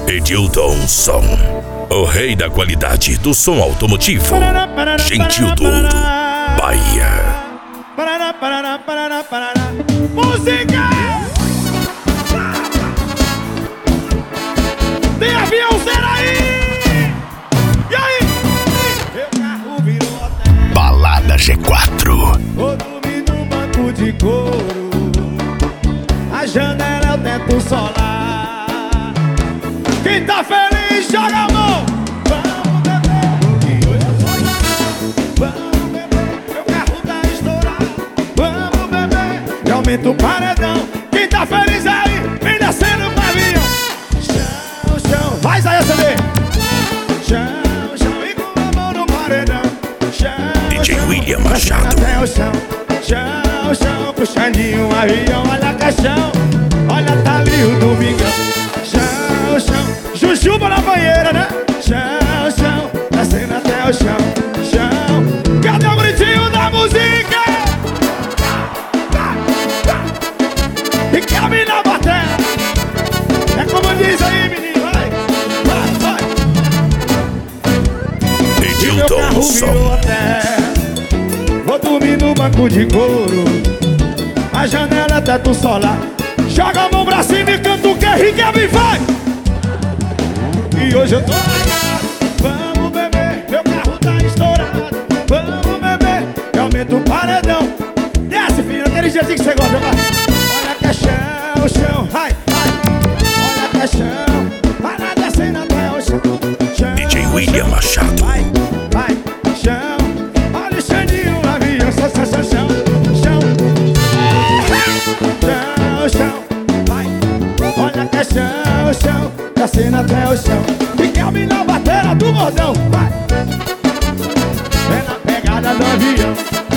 Edilton Som, o rei da qualidade do som automotivo. Gentil do Ouro, Bahia. Música! Tem avião zero aí! E aí? Meu carro virou hotel. Balada G4. Vou dormir no banco de couro. A janela é o teto solar. Quem tá feliz, joga a mão. Vamos beber, que hoje eu sou. Vamos beber, meu carro tá estourado. Vamos beber, e aumenta o paredão. Quem tá feliz aí, vem descendo pro avião. Chão, chão, vai sair essa ali. Chão, chão, e com a mão no paredão. Chão, DJ chão, William Machado. até o chão. Chão, chão, puxandinho um avião. Olha caixão, olha tá ali o domingão. Chão, chão, jujuba na banheira, né? Chão, chão, descendo até o chão. Chão, cadê o gritinho da música? E cabe na bateria. É como diz aí, menino, vai, vai, vai. Edilton Som. Vou dormir no banco de couro. A janela é teto solar. Joga a mão pra cima e canta o que Riquelme vai. E hoje eu tô ligado. Vamos beber, meu carro tá estourado. Vamos beber, e aumenta o paredão. Desce, filho, aquele jeitinho que você gosta, vai. Olha que é chão, chão, vai, vai. Olha que é chão, vai lá descendo até o chão. Chão, DJ William Machado. vai, vai, chão. Olha o Xandinho, o avião, chão, chão, chão, chão. Chão, chão, vai. Olha que é chão, chão, descendo até o chão. Riquelme na bateria do gordão, vai. É na pegada do avião.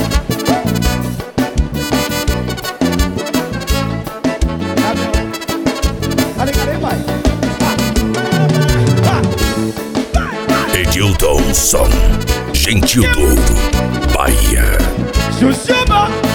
Tá ligado aí, vai. Edilton Som, Gentil do Ouro, Bahia. Xuxuba!